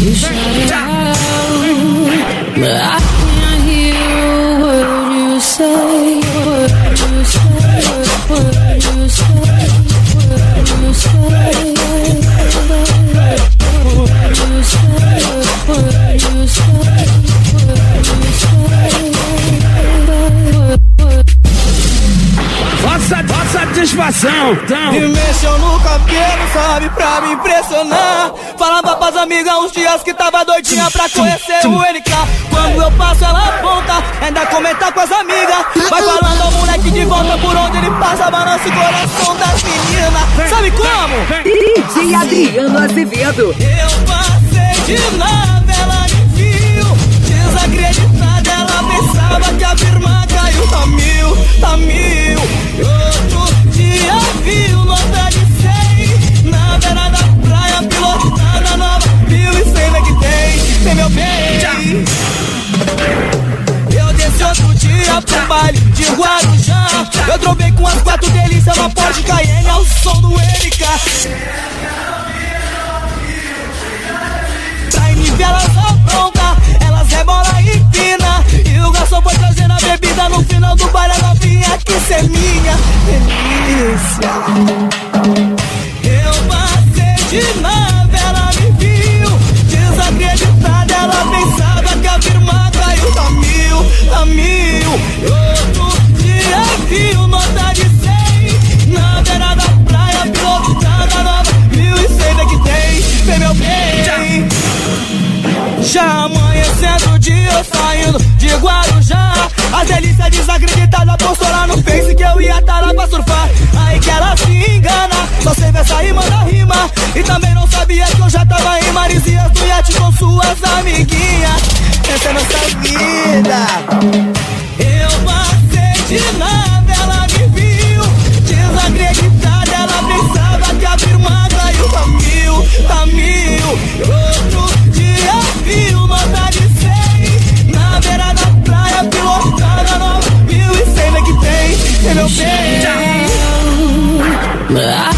You shout it out, but I can't hear a word you say. Word you say, word you say, word you say, word you say, word you say. Falsa satisfação. Me mexeu no cabelo, sabe, pra me impressionar. Falava pras amigas uns dias que tava doidinha pra conhecer o NK. Quando eu passo ela aponta, ainda comenta com as amigas. Vai falando ao moleque de volta, por onde ele passa, balança o coração das meninas. Sabe como? DJ Adriano Azevedo. Eu passei de nave, ela me viu desacreditada, ela pensava que a firma caiu. Tá mil, tá mil. Outro dia viu nota de 100 na beira da praia, pilotada nova 1100 que tem meu bem. Eu desci outro dia pro baile de Guarujá. Eu trovei com as 4 delícias, uma Porsche Cayenne ao som do NK. Pra me elas apronta, elas rebolam e empina. E o garçom foi trazendo a bebida no final do baile. A novinha quis ser minha delícia. Eu passei de nave, ela me viu desacreditada, ela pensava que a firma caiu. Tá mil, tá mil. Outro dia viu nota de 100 na beira da praia, pilotada nova 1100 que tem meu bem. Já amanhecendo o dia, eu saindo de Guarujá. As delícias desacreditadas postou lá no Face que eu ia tá lá pra surfar. Aí que ela se engana, só sei ver essa rima da rima. E também não sabia que eu já tava em Marizias do iate com suas amiguinhas. Essa é nossa vida. Eu passei de nave, ela me viu desacreditada, ela pensava que a firma caiu. Tá mil, tá mil. Outro dia viu nota de 100 na beira da praia, pilotada nova 1100 que tem meu bem.